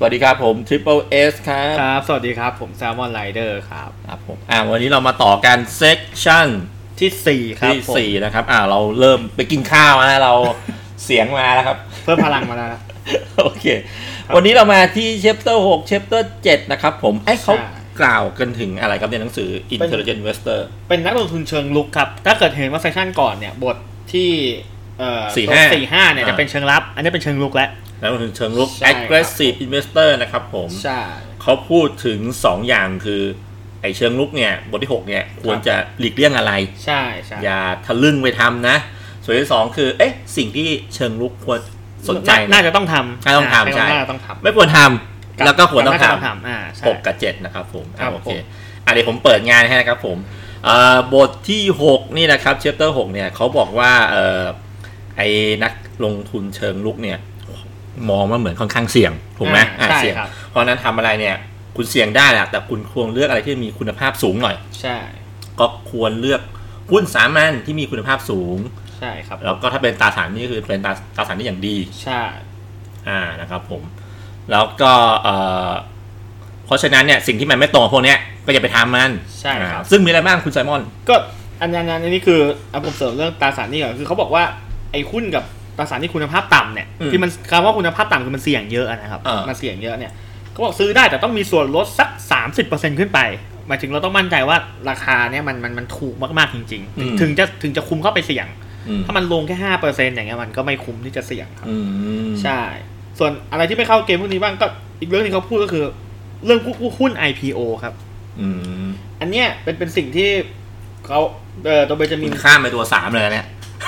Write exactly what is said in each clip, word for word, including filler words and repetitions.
วัสดีครับผม Triple S ครับครับสวัสดีครับผม Salmon Rider ครับครับผมอ่าวันนี้เรามาต่อกันเซกชันที่สี่ครับที่สี่นะครับอ่าเราเริ่มไปกินข้าวนะเราเสียงมาแล้วครับเพิ่มพลังมาแล้วโอเควันนี้เรามาที่ Chapter หก Chapter เจ็ดนะครับผมไอ้เขากล่าวกันถึงอะไรครับในหนังสือ Intelligent Investor เป็นนักลงทุนเชิงลุกครับถ้าเกิดเห็นว่าเซสชั่นก่อนเนี่ยบทที่เอ่อสี่ห้าเนี่ยจะเป็นเชิงรับอันนี้เป็นเชิงลุกแล้วนักลงทุนเชิงลุก aggressive investor นะครับผมใช่เขาพูดถึงสองอย่างคือไอ้เชิงลุกเนี่ยบทที่หกเนี่ยควรจะหลีกเลี่ยงอะไรใช่ใช่อย่าทะลึ่งไปทำนะส่วนที่สองคือเอ๊ะสิ่งที่เชิงลุกควรสนใจน่าจะต้องทำน่าต้องทำใช่ต้องทำไม่ควรทำแล้วก็ควรต้องทำหกกับเจ็ดนะครับผมโอเคอ่ะเดี๋ยวผมเปิดงานให้นะครับผมบทที่หกนี่นะครับ chapter หกเนี่ยเขาบอกว่าเอ่อไอ้นักลงทุนเชิงลุกเนี่ยมองว่าเหมือนค่อนข้างเสี่ยงถูกไหมอ่าเสี่ยงเพราะนั้นทำอะไรเนี่ยคุณเสี่ยงได้แหละแต่คุณควรเลือกอะไรที่มีคุณภาพสูงหน่อยใช่ก็ควรเลือกหุ้นสามัญที่มีคุณภาพสูงใช่ครับแล้วก็ถ้าเป็นตราสารนี่คือเป็นตราตราสารที่อย่างดีใช่อ่านะครับผมแล้วก็เอ่อเพราะฉะนั้นเนี่ยสิ่งที่มันไม่ตรงพวกนี้ก็อย่าไปทำมันใช่ครับซึ่งมีอะไรบ้างคุณไซมอนก็อันนั้นอันนี้คือเอาผมเสริมเรื่องตราสารนี่ก่อนคือเขาบอกว่าไอ้หุ้นกับตราสารที่คุณภาพต่ำเนี่ยที่มันคำว่าคุณภาพต่ำคือมันเสี่ยงเยอะนะครับมันเสี่ยงเยอะเนี่ยเขาบอกซื้อได้แต่ต้องมีส่วนลดสัก สามสิบเปอร์เซ็นต์ ขึ้นไปหมายถึงเราต้องมั่นใจว่าราคาเนี่ยมันมันมันถูกมากๆจริงๆถึงจะถึงจะคุ้มเข้าไปเสี่ยงถ้ามันลงแค่ ห้าเปอร์เซ็นต์ อย่างเงี้ยมันก็ไม่คุ้มที่จะเสี่ยงครับใช่ส่วนอะไรที่ไม่เข้าเกมพวกนี้บ้างก็อีกเรื่องที่เขาพูดก็คือเรื่องหุ้น ไอ พี โอ ครับอันเนี้ยเป็นเป็นสิ่งที่เขาเอ่อตัวเบนจามินข้ามไปตัวสามเลยเนี่ย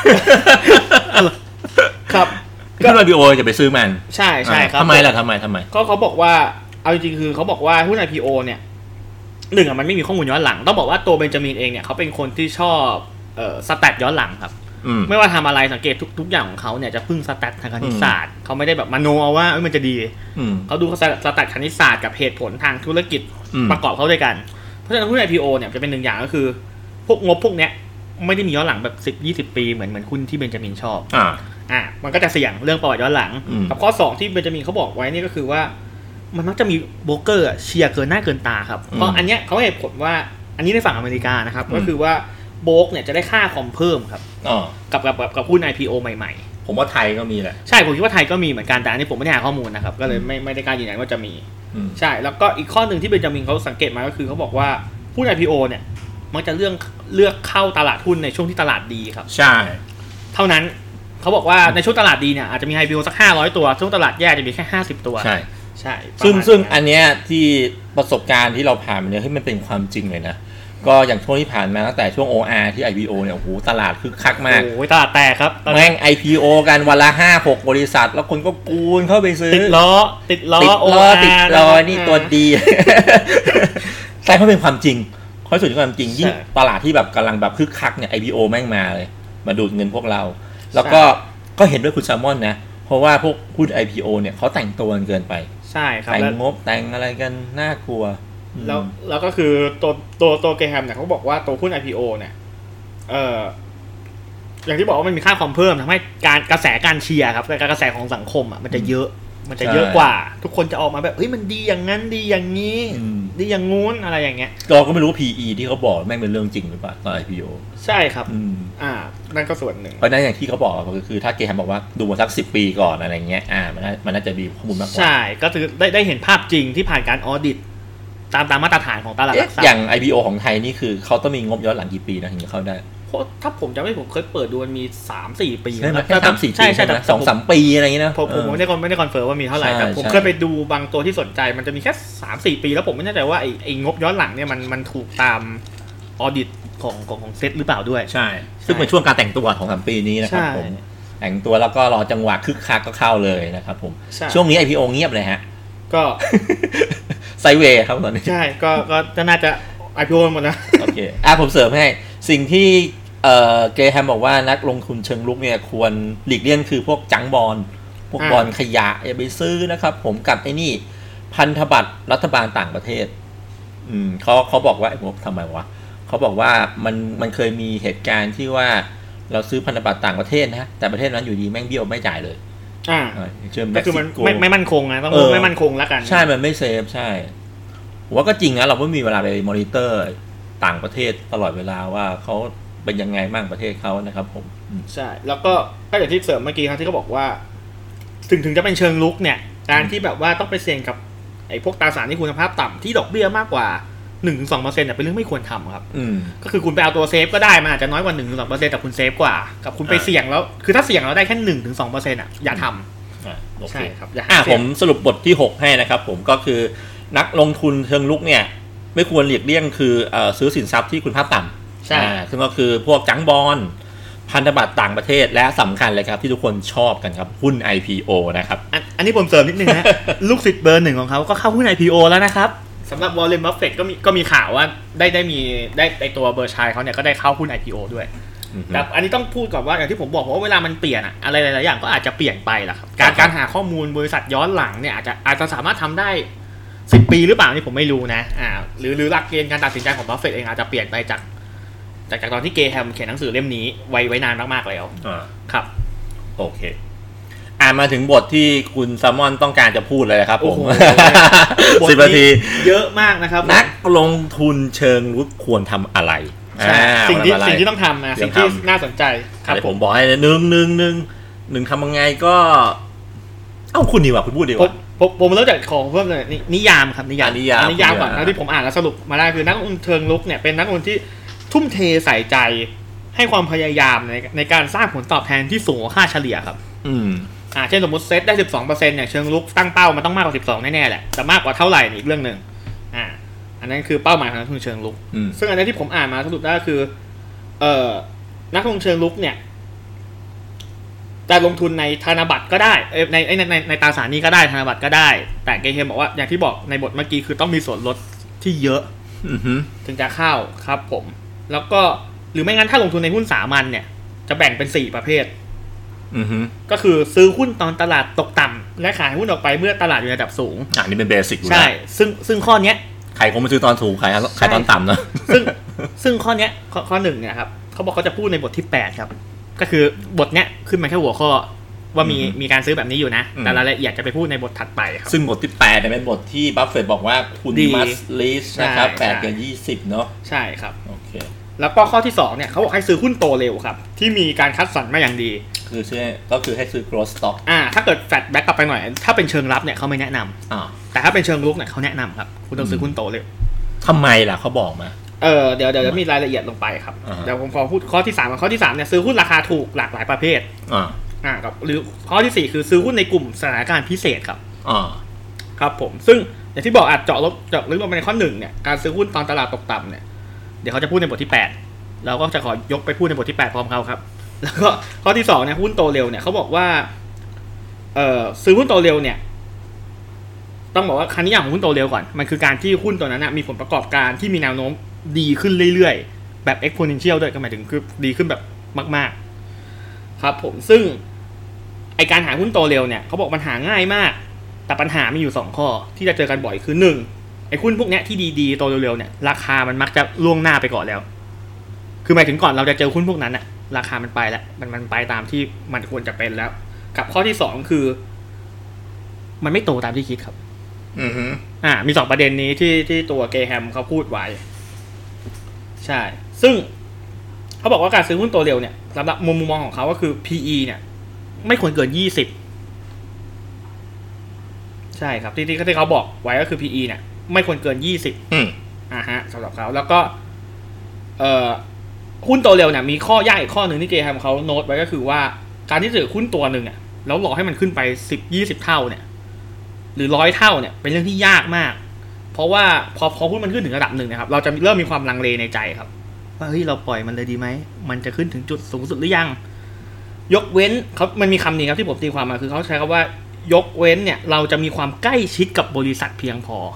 ครับก็ ไอ พี โอ จะไปซื้อมันใช่ใช่ครับทำไมล่ะทำไมทำไมก็เขาบอกว่าเอาจริงๆคือเขาบอกว่าหุ้น ไอ พี โอ เนี่ยหนึ่งอ่ะมันไม่มีข้อมูลย้อนหลังต้องบอกว่าตัวเบนจามินเองเนี่ยเขาเป็นคนที่ชอบเอ่อสแตทย้อนหลังครับไม่ว่าทำอะไรสังเกตทุกทุกอย่างของเขาเนี่ยจะพึ่งสแตททางคณิตศาสตร์เขาไม่ได้แบบมโนเอาว่ามันจะดีเขาดูสแตทคณิตศาสตร์กับเหตุผลทางธุรกิจประกอบเข้าด้วยกันเพราะฉะนั้นหุ้น ไอ พี โอ เนี่ยจะเป็นหนึ่งอย่างก็คือพวกงบพวกเนี้ยไม่ได้มีย้อนหลังแบบสิบ ยี่สิบปีเหมือนเหมือนหุ้นที่เบนจามินชอบอ่าอ่ะมันก็จะเสี่ยงเรื่องประวัติย้อนหลังกับข้อสองที่เบนจามินเขาบอกไว้นี่ก็คือว่ามันมักจะมีโบรกเกอร์เชียร์เกินหน้าเกินตาครับเพราะอันเนี้ยเขาให้ผลว่าอันนี้ในฝั่งอเมริกานะครับก็คือว่าโบรกเนี่ยจะได้ค่าคอมเพิ่มครับกับกับกับหุ้น ไอ พี โอ ใหม่ๆผมว่าไทยก็มีแหละใช่ผมคิดว่าไทยก็มีเหมือนกันแต่อันนี้ผมไม่ได้หาข้อมูลนะครับก็เลยไม่ไม่ได้กล้ายืนยันว่าจะมีใช่แล้วก็อีกข้อหนึ่งที่เบนจามินเขาสังเกตมาก็คือเขาบอกว่าหุ้น ไอ พี โอ เนี่ยมักจะเลือกเลือกเข้าตลาดหุ้นในช่วงที่ตลาดดีครับใช่เท่านั้นเขาบอกว่าในช่วงตลาดดีเนี่ยอาจจะมี ไอ พี โอ สักห้าร้อยตัวช่วงตลาดแย่จะมีแค่ห้าสิบตัวใช่ใช่ซึ่งซึ่งอันเนี้ยที่ประสบการณ์ที่เราผ่านมาเนี่ยให้มันเป็นความจริงเลยนะก็อย่างช่วงที่ผ่านมาตั้งแต่ช่วง โอ อาร์ ที่ ไอ พี โอ เนี่ยโอ้โหตลาดคึกคักมากโอ้ยตลาดแตกครับแม่ง ไอ พี โอ กันวันละ ห้าหก บริษัทแล้วคนก็กูนเข้าไปซื้อติดล้อติดล้อโอ อาร์ ติดล้อนี่ตัวดีใช่เพราะเป็นความจริงข้อสุดที่ความจริงยิ่งตลาดที่แบบกำลังแบบคึกคักเนี่ย ไอ พี โอ แม่งมาเลยมาดูดเงินพวกเราแล้วก็ก็เห็นด้วยคุณแซลมอนนะเพราะว่าพวกหุ้น ไอ พี โอ เนี่ยเขาแต่งตัวเกินไปใช่ครับแต่งงบแต่งอะไรกันน่ากลัวแล้วแล้วก็คือตัวตัวตัวเกรแฮมเนี่ยเขาบอกว่าตัวหุ้น ไอ พี โอ เนี่ยเอ่ออย่างที่บอกว่ามันมีค่าคอมเพิ่มทำให้การกระแสการเชียร์ครับการกระแสของสังคมอ่ะมันจะเยอะมันจะเยอะกว่าทุกคนจะออกมาแบบเฮ้ยมันดีอย่างนั้นดีอย่างนี้ดีอย่างงู้นอะไรอย่างเงี้ยเราก็ไม่รู้ พี อี ที่เขาบอกแม่งเป็นเรื่องจริงหรือเปล่าตอน ไอ พี โอใช่ครับอ่านั่นก็ส่วนหนึ่งเพราะนั้นอย่างที่เขาบอกก็คือถ้าเกรแฮมบอกว่าดูมาสักสิบปีก่อนอะไรเงี้ยอ่ามันมันน่าจะมีข้อมูลมากกว่าใช่ก็คือได้ได้เห็นภาพจริงที่ผ่านการออดิตตามตามมาตรฐานของตลาดหลักทรัพย์อย่าง ไอ พี โอ ของไทยนี่คือเขาต้องมีงบย้อนหลังกี่ปีนะถึงจะเข้าได้เพราะถ้าผมจำไม่ผมเคยเปิดดูมันมี สามสี่ ปีใช่มั้ยแค่ สามสี่ ปีใช่ใช่สองสาม ปีอะไรอย่างงี้นะผมผมไม่ได้ไม่ได้คอนเฟิร์มว่ามีเท่าไหร่แต่ผมเคยไปดูบางตัวที่สนใจมันจะมีแค่ สามสี่ ปีแล้วผมไม่แน่ใจว่าไอ้ไอ้งบย้อนหลังเนี่ยมันมันถูกตามออดิตของของของเซตหรือเปล่าด้วยใช่ซึ่งเป็นช่วงการแต่งตัวของสามปีนี้นะครับผมแต่งตัวแล้วก็รอจังหวะคึกคักก็เข้าเลยนะครับผมช่วงนี้ ไอ พี โอ เงียบเลยฮะก็ไซด์เวย์ครับตอนนี้ใช่ก็ก็จะน่าจะ ไอ พี โอ หมดนะโอเคอ่ะผมเสริมให้สิ่งที่เอ่อเกรแฮมบอกว่านักลงทุนเชิงลุกเนี่ยควรหลีกเลี่ยงคือพวกจังบอนพวกบอนขยะอย่าไปซื้อนะครับผมกับไอ้นี่พันธบัตรรัฐบาลต่างประเทศอืมเขาเขาบอกว่าไอ้พวกทำไมวะเขาบอกว่ามันมันเคยมีเหตุการณ์ที่ว่าเราซื้อพันธบัตรต่างประเทศนะแต่ประเทศนั้นอยู่ดีแม่งเบี้ยวไม่จ่ายเลยอ่าก็คือมันไม่ไม่มั่นคงนะต้องไม่มั่นคงแล้วกันใช่มันไม่เซฟใช่ผมว่าก็จริงนะเราไม่มีเวลาไปมอนิเตอร์ต่างประเทศตลอดเวลาว่าเขาเป็นยังไงบ้างประเทศเขานะครับผมใช่แล้วก็ก็อย่างที่เสริมเมื่อกี้ครับที่เขาบอกว่าถึงถึงจะเป็นเชิงลุกเนี่ยการที่แบบว่าต้องไปเสี่ยงกับไอ้พวกตราสารที่คุณภาพต่ำที่ดอกเบี้ยมากกว่า หนึ่งถึงสองเปอร์เซ็นต์ เนี่ยเป็นเรื่องไม่ควรทำครับก็คือคุณไปเอาตัวเซฟก็ได้มันอาจจะน้อยกว่า หนึ่งถึงสองเปอร์เซ็นต์ แต่คุณเซฟกว่ากับคุณไปเสี่ยงแล้วคือถ้าเสี่ยงแล้วได้แค่ หนึ่งถึงสองเปอร์เซ็นต์ อ่ะอย่าทำใช่ครับอ่าผมสรุปบทที่หกให้นะครับผมก็คือนักลงทุนเชิงลุกเนี่ยไม่ควรหลีกเลี่ยงคือเอ่อซื้อสินทรัพย์ที่คุณภาพต่ำใช่ซึ่งก็คือพวกจังบอนด์พันธบัตรต่างประเทศและสำคัญเลยครับที่ทุกคนชอบกันครับหุ้น ไอ พี โอ นะครับอ, อันนี้ผมเสริมนิดนึงนะ ลูกศิษย์เบอร์หนึ่งของเขาก็เข้าหุ้น ไอ พี โอ แล้วนะครับสำหรับวอร์เรน บัฟเฟตต์ก็มีก็มีข่าวว่าได้ได้มีได้ไอตัวเบอร์ชัยเขาเนี่ยก็ได้เข้าหุ้น ไอ พี โอ ด้วยแต่อันนี้ต้องพูดก่อนว่าอย่างที่ผมบอกว่าเวลามันเปลี่ยนอะอะไรหลายๆอย่างก็อาจจะเปลี่ยนไปแหละครับการการหาข้อมูลบริษัทย้อนหลังเนี่ยอาจจะอาจจะสามารถทำได้สิบปีหรือเปล่านี่ผมไม่รู้นะอ่าหรือหรือหลักเกณฑ์การตัดสินใจของบัฟเฟตต์เองอาจจะเปลี่ยนไปจากจากจากตอนที่เกแฮมเขียนหนังสือเล่มนี้ไว้ไว้นานมากๆแล้วครับโอเคอ่ามาถึงบทที่คุณแซมมอนต้องการจะพูดเลยครับผมสิบนาทีเยอะมากนะครับนักลงทุนเชิงรุกควรทำอะไรสิ่งที่สิ่งที่ต้องทำนะสิ่งที่น่าสนใจครับผมบอกให้หนึ่งหนึ่งหนึ่งหนึ่งทำยังไงก็เอ้าคุณดีกว่าคุณพูดดีกว่าผมผมเริ่มจากของเพิ่มเลยนิยามครับนิยามนิยามนิยามก่อนนะที่ผมอ่านแล้วสรุปมาได้คือนักลงทุนเชิงรุกเนี่ยเป็นนักลงทุนที่ทุ่มเทใส่ใจให้ความพยายามในในการสร้างผลตอบแทนที่สูงกว่าค่าเฉลี่ยครับอืมอ่าเช่นสมมติเซตได้ สิบสองเปอร์เซ็นต์ เนี่ยเชิงรุกตั้งเป้ามันต้องมากกว่าสิบสองแน่ๆแหละแต่มากกว่าเท่าไหร่นี่อีกเรื่องนึงอ่าอันนั้นคือเป้าหมายของนักลงทุนเชิงรุกซึ่งอันนี้ที่ผมอ่านมาสรุปได้ก็คือเอ่อนักลงทุนเชิงรุกเนี่ยจะลงทุนในธนบัตรก็ได้ในในในในตราสารหนี้ก็ได้ธนบัตรก็ได้แต่เกเฮมบอกว่าอย่างที่บอกในบทเมื่อกี้คือต้องมีส่วนลดที่เยอะถึงจะเข้าครับผมแล้วก็หรือไม่งั้นถ้าลงทุนในหุ้นสามัญเนี่ยจะแบ่งเป็นสี่ประเภทก็คือซื้อหุ้นตอนตลาดตกต่ำและขายหุ้นออกไปเมื่อตลาดอยู่ในระดับสูงอ่ะนี่เป็นเบสิกใช่ซึ่งซึ่งข้อเนี้ยใครคงมาซื้อตอนสูงขายขายตอนต่ำนะซึ่งซึ่งข้อเนี้ยข้อข้อหนึ่งเนี่ยครับเขาบอกเขาจะพูดในบทที่แปดครับก็คือบทเนี้ยขึ้นมาแค่หัวข้อว่ามีมีการซื้อแบบนี้อยู่นะแต่รายละเอียดจะไปพูดในบทถัดไปครับซึ่งบทที่แปดเนี่ยเป็นบทที่บัฟเฟตต์บอกว่าคุณ must list นะครับแปดกับยี่สิบเนาะใช่ครับโอเคแล้วก็ข้อที่สองเนี่ยเขาบอกให้ซื้อหุ้นโตเร็วครับที่มีการคัดสรรมาอย่างดีคือใช่ก็คือให้ซื้อ growth stock อ่าถ้าเกิดแฟลชแบ็กกลับไปหน่อยถ้าเป็นเชิงรับเนี่ยเขาไม่แนะนำอ่าแต่ถ้าเป็นเชิงรุกเนี่ยเขาแนะนำครับคุณต้องซื้อหุ้นโตเร็วทำไมล่ะเขาบอกมาเออเดี๋ยวเดี๋ยวจะมีรายละเอียดลงไปครับเดี๋ยวผมขอพูดข้อที่สามกับข้อที่สามเนี่ยซื้อหุ้นราคาถูกหลากหลายประเภทอ่าอ่ากับหรือข้อที่สี่คือซื้อหุ้นในกลุ่มสถานการณ์พิเศษครับอ่าครับผมซึ่งอย่างที่บอกอาจเจาะลึกเจาะลึกลงไปในข้อหนึ่งเนี่ยการซื้อหุ้นตอนตลาดตกต่ำเนี่ยเดี๋ยวเขาจะพูดในบทที่แปดเราก็จะขอยกไปพูดในบทที่แปดพร้อมเขาครับแล้วก็ข้อที่สองเนี่ยหุ้นโตเร็วเนี่ยเขาบอกว่าเอ่อซื้อหุ้นโตเร็วเนี่ยต้องบอกว่าคันนิยามของหุ้นโตเร็วก่อนมันคือการที่หุ้นตัวนั้นนะมีผลประกอบการที่มีแนวโน้มดีขึ้นเรื่อยๆแบบ exponential ด้วยก็หมายถึงคือดีขึ้นแบบมากๆครับผมซึ่งไอการหาหุ้นโตเร็วเนี่ยเขาบอกมันหาง่ายมากแต่ปัญหามีอยู่สองข้อที่จะเจอกันบ่อยคือหนึ่งไอหุ้นพวกนี้ที่ดีๆโตเร็วๆเนี่ยราคามันมักจะล่วงหน้าไปก่อนแล้วคือหมายถึงก่อนเราจะเจอหุ้นพวกนั้นอะราคามันไปแล้วมันมันไปตามที่มันควรจะเป็นแล้วกับข้อที่สองคือมันไม่โตตามที่คิดครับอือฮึอ่ามีสองประเด็นนี้ที่ที่ตัวเกแฮมเขาพูดไว้ใช่ซึ่งเขาบอกว่าการซื้อหุ้นโตเร็วเนี่ยสำหรับมุมมองของเขาก็คือ พี อี เนี่ยไม่ควรเกินยี่สิบใช่ครับที่ที่เขาบอกไว้ก็คือ พี อี เนี่ยไม่ควรเกินยี่สิบอืมอ่าฮะสำหรับเขาแล้วก็เอ่อหุ้นโตเร็วเนี่ยมีข้อยากอีกข้อหนึ่งที่เกแฮมเขาโน้ตไว้ก็คือว่าการที่ถือหุ้นตัวนึงอ่ะแล้วรอให้มันขึ้นไปสิบ ยี่สิบเท่าเนี่ยหรือร้อยเท่าเนี่ยเป็นเรื่องที่ยากมากเพราะว่าพอพอหุ้นมันขึ้นถึงระดับหนึ่งนะครับเราจะเริ่มมีความลังเลในใจครับว่าเฮ้ยเราปล่อยมันเลยดีไหมมันจะขึ้นถึงจุดสูงสุดหรือยังยกเว้นเขามันมีคำนี้ครับที่ผมตีความมาคือเขาใช้คำว่ายกเว้นเนี่ยเราจะมีความใกล้ชิดกับบริษัทเพียงพอ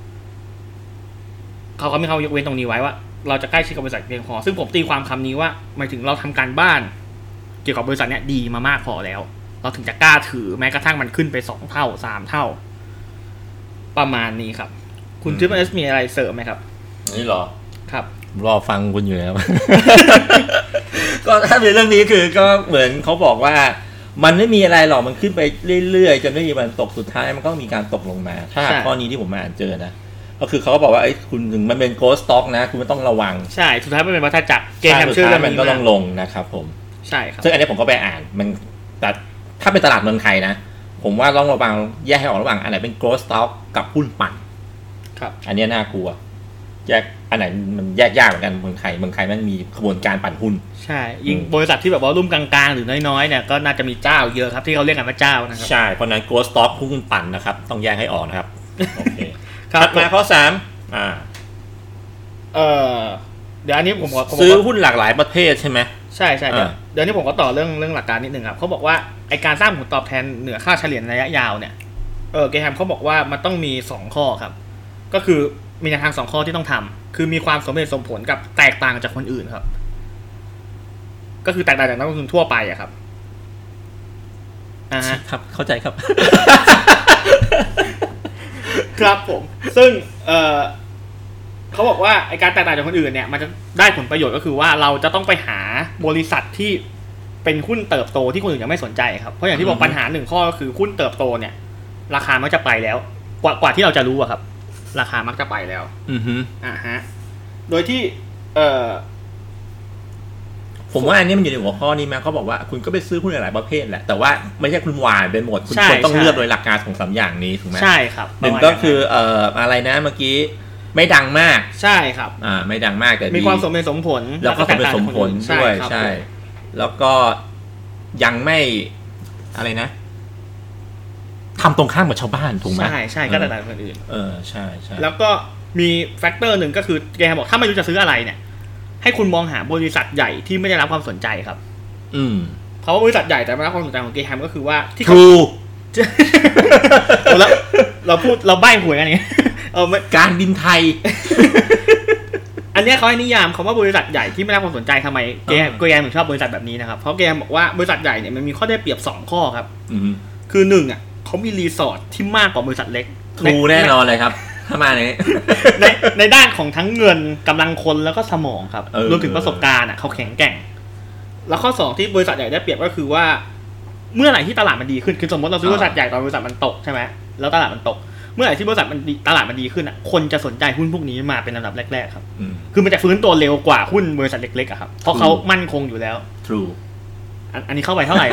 เขาก็มีคำยกเว้นตรงนี้ไว้ว่าเราจะใกล้ชิดกับบริษัทเพียงพอซึ่งผมตีความคำนี้ว่าหมายถึงเราทำการบ้านเกี่ยวกับบริษัทเนี่ยดีมามากพอแล้วเราถึงจะกล้าถือแม้กระทั่งมันขึ้นไปสองเท่าสามเท่าประมาณนี้ครับคุณทิพย์เอสมีอะไรเสริมไหมครับนี่หรอครับรอฟังคุณอยู่แล้ว ก็ถ้าเป็นเรื่องนี้คือก็เหมือนเขาบอกว่ามันไม่มีอะไรหรอกมันขึ้นไปเรื่อยๆจนไม่มีวันตกสุดท้ายมันก็มีการตกลงมาถ้าข้อนี้ที่ผมมาอ่านเจอนะก็คือเขาก็บอกว่าไอ้คุณถึงมันเป็นโกลด์สต็อกนะคุณไม่ต้องระวังใช่สุดท้ายมันเป็นวัฏจักรเกมแฮมเชื่อมันก็ต้องลงนะครับผมใช่ครับซึ่งอันนี้ผมก็ไปอ่านมันแต่ถ้าเป็นตลาดเมืองไทยนะผมว่าต้องระวังแยกให้ออกระหว่างอันไหนเป็นโกลด์สต็อกกับหุ้นปั่นครับอันนี้น่ากลัวแยกอันไหนมันแยกยากเหมือนกันเมืองไทยเมืองไทยมันมีขบวนการปั่นหุ้นใช่ยิ่งบริษัทที่แบบว่ารุ่มกลางๆหรือน้อยๆเนี่ยก็น่าจะมีเจ้าเยอะครับที่เขาเรียกกันว่าเจ้านะครับใช่เพราะนั้นโกลด์สต็อกหุ้นปั่นนะครับต้องแยกให้ออกนะครับโอเคครับมาข้อสามอ่าเออเดี๋ยวอันนี้ผมซื้อหุ้นหลากหลายประเภทใช่ไหมใช่ใช่เดี๋ยวเดี๋ยวนี้ผมก็ต่อเรื่องเรื่องหลักการนิดนึงครับเขาบอกว่าไอการสร้างผลตอบแทนเหนือค่าเฉลี่ยระยะยาวเนี่ยเออเกรแฮมเขาบอกว่ามันต้องมีสองข้อครับก็คือมีแนวทางสองข้อที่ต้องทำคือมีความสมเหตุสมผลกับแตกต่างจากคนอื่นครับก็คือแตกต่างจากนักลงทุนทั่วไปอะครับอ่าครับเข้าใจครับครับผมซึ่งเออเขาบอกว่าไอการแตกต่างจากคนอื่นเนี่ยมันจะได้ผลประโยชน์ก็คือว่าเราจะต้องไปหาบริษัทที่เป็นหุ้นเติบโตที่คนอื่นยังไม่สนใจครับเพราะอย่างที่บอกปัญหาหนึ่งข้อก็คือหุ้นเติบโตเนี่ยราคามักจะไปแล้วกว่ากว่าที่เราจะรู้อะครับราคามักจะไปแล้วอือฮึอ่าฮะโดยที่เออผมว่าอันนี้มันอยู่ในหัวข้อนี้มั้ยเขาบอกว่าคุณก็ไปซื้อหุ้นหลายประเภทแหละแต่ว่าไม่ใช่คุณหวานเป็นหมดคุณควรต้องเลือกโดยหลักการของสามอย่างนี้ถูกมั้ยใช่ครับหนึ่งก็คือเอ่ออะไรนะเมื่อกี้ไม่ดังมากใช่ครับอ่าไม่ดังมากแต่มีความสมเหตุสมผลแล้วก็สมเหตุสมผลด้วยใช่แล้วก็ยังไม่อะไรนะทำตรงข้ามกับชาวบ้านถูกไหมใช่ใช่ก็แตกต่างจากคนอื่นเออใช่ใช่แล้วก็มีแฟกเตอร์หนึ่งก็คือแกบอกถ้าไม่รู้จะซื้ออะไรเนี่ยให้คุณมองหาบริษัทใหญ่ที่ไม่ได้รับความสนใจครับอืมเพราะว่าบริษัทใหญ่แต่ไม่รับความสนใจของเกแฮมก็คือว่าที่เขาแล้วเราพูดเราใบ้หวยกันอย่างเงี้ยเออการบินไทยอันนี้เขาให้นิยามคำว่าบริษัทใหญ่ที่ไม่ได้รับความสนใจทำไมเกแฮมเกแฮมถึงชอบบริษัทแบบนี้นะครับเพราะเกแฮมบอกว่าบริษัทใหญ่เนี่ยมันมีข้อได้เปรียบสองข้อครับคือหนึ่งอ่ะเขามีรีสอร์ทที่มากกว่าบริษัทเล็กถูแน่นอนเลยครับถ้ามาในในในด้านของทั้งเงินกำลังคนแล้วก็สมองครับรวมถึงประสบการณ์อ่ะเขาแข็งแกร่งแล้วข้อสองที่บริษัทใหญ่ได้เปรียบก็คือว่าเมื่อไหร่ที่ตลาดมันดีขึ้นคือสมมติเราซื้อบริษัทใหญ่ตอนบริษัทมันตกใช่ไหมแล้วตลาดมันตกเมื่อไหร่ที่บริษัทมันตลาดมันดีขึ้นอ่ะคนจะสนใจหุ้นพวกนี้มาเป็นลำดับแรกๆครับคือมันจะฟื้นตัวเร็วกว่าหุ้นบริษัทเล็กๆอ่ะครับเพราะเขามั่นคงอยู่แล้ว True อันนี้เข้าไปเท่าไหร่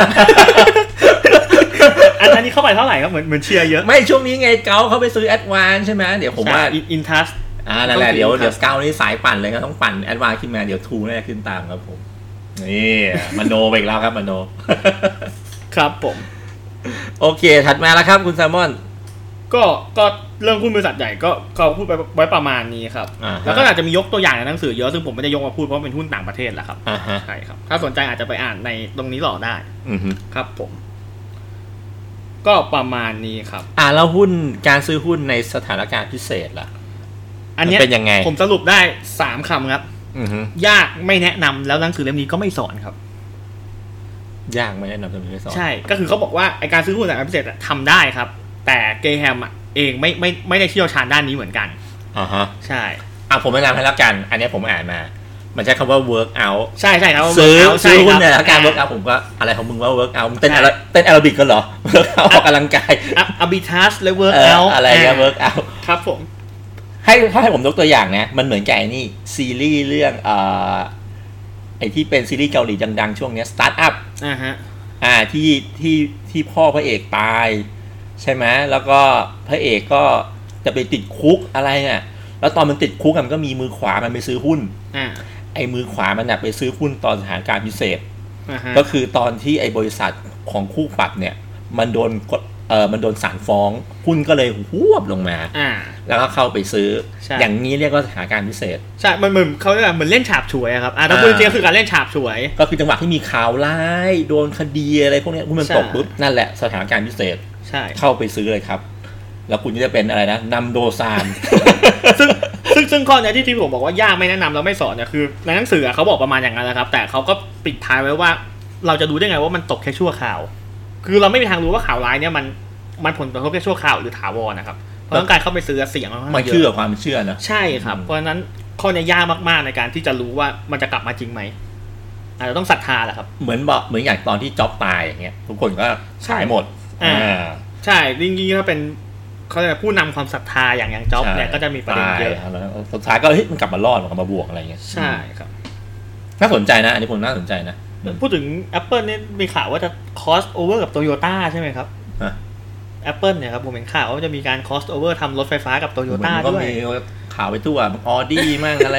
อันนี้เข้าไปเท่าไหร่ครับเหมือนเหมือนเชียร์เยอะไม่ช่วงนี้ไงเกาเขาไปซื้อแอดวานซ์ใช่ไหมเดี๋ยวผมว่าอินทัสอ่านั่นแหละเดี๋ยวเดี๋ยวเกานี่สายปั่นเลยก็ต้องปั่นแอดวานซ์ขึ้นมาเดี๋ยวทูน่าจะขึ้นตามครับผมนี่มโนไปอีกแล้วครับมโนครับผมโอเคถัดมาแล้วครับคุณแซมมอนก็ก็เรื่องหุ้นบริษัทใหญ่ก็เขาพูดไปไว้ประมาณนี้ครับแล้วก็อาจจะมียกตัวอย่างในหนังสือเยอะซึ่งผมไม่ได้ยกมาพูดเพราะเป็นหุ้นต่างประเทศแหละครับใช่ครับถ้าสนใจอาจจะไปอ่านในตรงนี้ต่อได้ครับผมก็ประมาณนี้ครับอ่าแล้วหุ้นการซื้อหุ้นในสถานการณ์พิเศษล่ะอันนี้เป็นยังไงผมสรุปได้สามคำครับยากไม่แนะนำแล้วหนังสือเล่มนี้ก็ไม่สอนครับยากไม่แนะนำจะไม่สอนใช่ก็คือเขาบอกว่าไอการซื้อหุ้นสถานการณ์พิเศษทำได้ครับแต่เกรแฮมเองไม่ไม่ไม่ได้เชี่ยวชาญด้านนี้เหมือนกันอ่าฮะใช่อ่ะผมแนะนำให้แล้วกันอันนี้ผมอ่านมามันใช้คำว่า work out ใช่ใช่ครับซื้อซื้อหุ้นเนี่ยแล้วการ work out ผมก็อะไรของมึงว่า work out เต้นอะไรเต้นแอโรบิกกันเหรอ work out ออกกำลังกายอาร์บิทราจและ work out อะไรเงี้ย work out ครับผมให้ถ้าให้ผมยกตัวอย่างนะมันเหมือนกับไอ้นี่ซีรีส์เรื่องเอ่อไอ้ที่เป็นซีรีส์เกาหลีดังๆช่วงนี้ start up อ่าฮะอ่าที่ที่ที่พ่อพระเอกตายใช่ไหมแล้วก็พระเอกก็จะไปติดคุกอะไรเนี่ยแล้วตอนมันติดคุกมันก็มีมือขวามันไปซื้อหุ้นอ่าไอ้มือขวามันน่ะไปซื้อหุ้นตอนสถานการณ์พิเศษก็คือตอนที่ไอ้บริษัทของคู่ปรับเนี่ยมันโดนกดเออมันโดนศาลฟ้องหุ้นก็เลยหวบลงมาแล้วก็เข้าไปซื้ออย่างนี้เรียกว่าสถานการณ์พิเศษใช่มันเหมือนเขาเรียกเหมือนเล่นฉาบฉวยครับอ่าถ้าพูดจริงๆคือการเล่นฉาบฉวยก็คือจังหวะที่มีข่าวร้ายโดนคดีอะไรพวกนี้หุ้นมันตกปุ๊บนั่นแหละสถานการณ์พิเศษเข้าไปซื้อเลยครับแล้วคุณจะเป็นอะไรนะนำโดซานซึ่งซึ่งซึ่งข้อนี้ที่ที่ผมบอกว่ายากไม่แนะนำแล้วไม่สอนเนี่ยคือในหนังสือเขาบอกประมาณอย่างนั้นนะครับแต่เขาก็ปิดท้ายไว้ว่าเราจะดูได้ไงว่ามันตกแค่ชั่วคราวคือเราไม่มีทางรู้ว่าข่าวร้ายเนี่ยมันมันผลกระทบแค่ชั่วคราวหรือถาวรนะครับเพราะต้องการเข้าไปซื้อเสียงมันเชื่อความเชื่อนะใช่ครับเพราะฉะนั้นข้อนี้ยากมากๆในการที่จะรู้ว่ามันจะกลับมาจริงไหมอาจจะต้องศรัทธาแหละครับเหมือนบอกเหมือนอย่างตอนที่จ็อบตายอย่างเงี้ยทุกคนก็ขายหมดอ่าใช่จริงๆถ้าเป็นเขาเรียกผู้นำความศรัทธาอย่างอย่างจ็อบเนี่ยก็จะมีประเด็นเยอะแล้วสุดท้ายก็เฮ้ยมันกลับมารอดมันกลับมาบวกอะไรเงี้ยใช่ครับน่าสนใจนะอันนี้ผมน่าสนใจนะพูดถึง Apple นี่มีข่าวว่าจะ cross over กับ Toyota ใช่ไหมครับ Apple เนี่ยครับผมเห็นข่าวว่าจะมีการ cross over ทำรถไฟฟ้ากับ Toyota ด้วยก็มีข่าวไปทั่วออดี้มั่งอะไร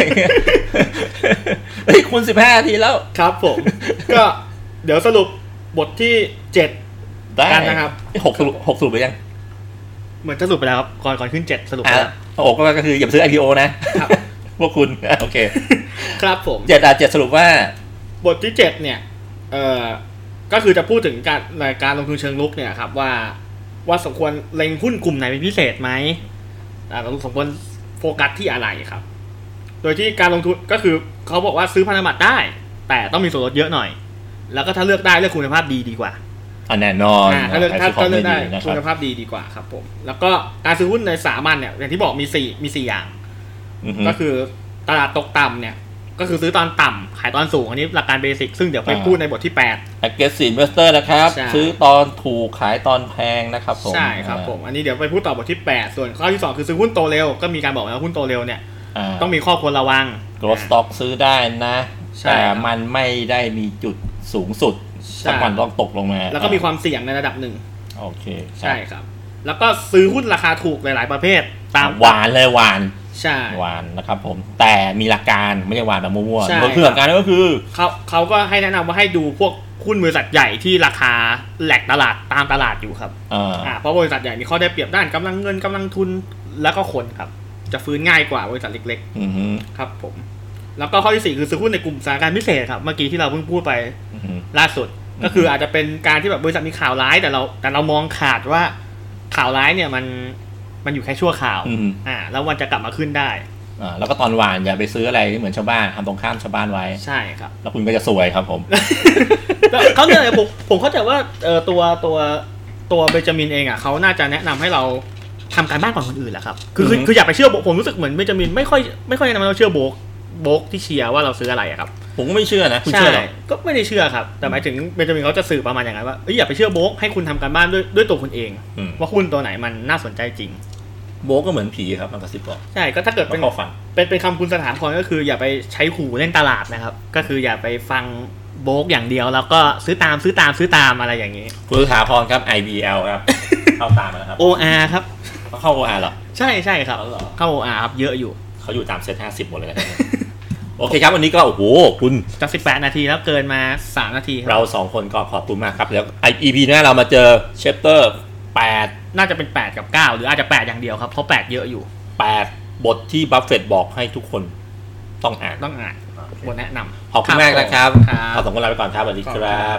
เฮ้ยคุณสิบห้านาทีแล้วครับผมก็เดี๋ยวสรุปบทที่เจ็ดกันนะครับหกสรุปหกสรุปไปยังเหมือนจะสรุปไปแล้วครับก่อนก่อนขึ้นเจ็ดสรุปไปแล้วโอ้ก็คืออย่าซื้อ ไอ พี โอ นะพวกคุณโอเคครับผมเจ็ดอ่ะเจ็ดสรุปว่าบทที่เจ็ดเนี่ยเอ่อก็คือจะพูดถึงการในการลงทุนเชิงลุกเนี่ยครับว่าว่าสมควรเล็งหุ้นกลุ่มไหนเป็นพิเศษไหมอ่าสมควรโฟกัสที่อะไรครับโดยที่การลงทุนก็คือเขาบอกว่าซื้อพันธบัตรได้แต่ต้องมีส่วนลดเยอะหน่อยแล้วก็ถ้าเลือกได้เลือกคุณภาพดีดีกว่าอันแน่นอนถ้าเลือกถ้าเลือกได้คุณภาพดีดีกว่าครับผมแล้วก็การซื้อหุ้นในสามัญเนี่ยอย่างที่บอกมีสี่มีสี่อย่างก็คือตลาดตกต่ำเนี่ยก็คือซื้อตอนต่ำขายตอนสูงอันนี้หลักการเบสิกซึ่งเดี๋ยวไปพูดในบทที่แปด aggressive investor นะครับซื้อตอนถูกขายตอนแพงนะครับผมใช่ครับผมอันนี้เดี๋ยวไปพูดต่อบทที่แปดส่วนข้อที่สองคือซื้อหุ้นโตเร็วก็มีการบอกว่าหุ้นโตเร็วเนี่ยต้องมีข้อควรระวัง growth stock ซื้อได้นะแต่มันไม่ได้มีจุดสูงสุดสักวันต้องตกลงมาแล้วก็มีความเสี่ยงในระดับหนึ่งโอเคใช่ครับแล้วก็ซื้อหุ้นราคาถูกหลายๆประเภทตามหวานเลยหวานใช่หวานนะครับผมแต่มีหลักการไม่ใช่หวานแบบมั่วๆคือหลักการก็คือเขาเขาก็ให้แนะนำว่าให้ดูพวกหุ้นบริษัทใหญ่ที่ราคาแหลกตลาดตามตลาดอยู่ครับอ่าเพราะบริษัทใหญ่มีข้อได้เปรียบด้านกำลังเงินกำลังทุนแล้วก็คนครับจะฟื้นง่ายกว่าบริษัทเล็กๆครับผมแล้วก็ข้อที่สี่คือซื้อหุ้นในกลุ่มสถานการณ์พิเศษครับเมื่อกี้ที่เราเพิ่งพูดไปล่าสุดก็คืออาจจะเป็นการที่แบบบริษัทมีข่าวร้ายแต่เราแต่เรามองขาดว่าข่าวร้ายเนี่ยมันมันอยู่แค่ชั่วข่าวอ่าแล้วมันจะกลับมาขึ้นได้อ่าแล้วก็ตอนหวานอย่าไปซื้ออะไรเหมือนชาวบ้านทำตรงข้ามชาวบ้านไว้ใช่ครับแล้วคุณก็จะซวยครับผมเขาเนี่ยผมผมเข้าใจว่าเออตัวตัวตัวเบนจามินเองอ่ะเขาน่าจะแนะนำให้เราทำการบ้านก่อนคนอื่นแหละครับคือคือคืออย่าไปเชื่อผมรู้สึกเหมือนเบนจามินไม่ค่อยไม่ค่อยแนะนำให้เราเชื่อโบกโบกที่เชียร์ว่าเราซื้ออะไรอะครับผมก็ไม่เชื่อนะคุณเชื่อหรอก็ไม่ได้เชื่อครับแต่หมายถึงเบนจามินเขาจะสื่อประมาณอย่างไรว่าเอ้ยอย่าไปเชื่อโบกให้คุณทำการบ้านด้วยด้วยตัวคุณเองว่าหุ้นตัวไหนมันน่าสนใจจริงโบกก็เหมือนผีครับมันกระซิบบอกใช่ก็ถ้าเกิดเป็นเป็นเป็นคำคุณสถาพรก็คืออย่าไปใช้หูเล่นตลาดนะครับก็คืออย่าไปฟังโบกอย่างเดียวแล้วก็ซื้อตามซื้อตามซื้อตามอะไรอย่างนี้คุณสถาพรครับ ไอ บี แอล ครับเข้าตามมาแล้วครับโอ อาร์ ครับเข้า โอ อาร์ เหรอใช่ใช่ครับเข้า โอ อาร์ ครับเยอะอยู่เขาอยู่ตามเซตห้าสิบหมดเลยโอเคครับวันนี้ก็โอ้โหคุณจากสิบแปดนาทีแล้วเกินมาสามนาทีเราสองคนก็ขอบคุณมากครับแล้ว อี พี หน้าเรามาเจอ Chapter แปดน่าจะเป็นแปดกับเก้าหรืออาจจะแปดอย่างเดียวครับเพราะแปดเยอะอยู่แปดบทที่บัฟเฟตต์บอกให้ทุกคนต้องอ่านต้องอ่านบทแนะนำขอบคุณมากนะครับเอาสองคนลาไปก่อนครับสวัสดีครับ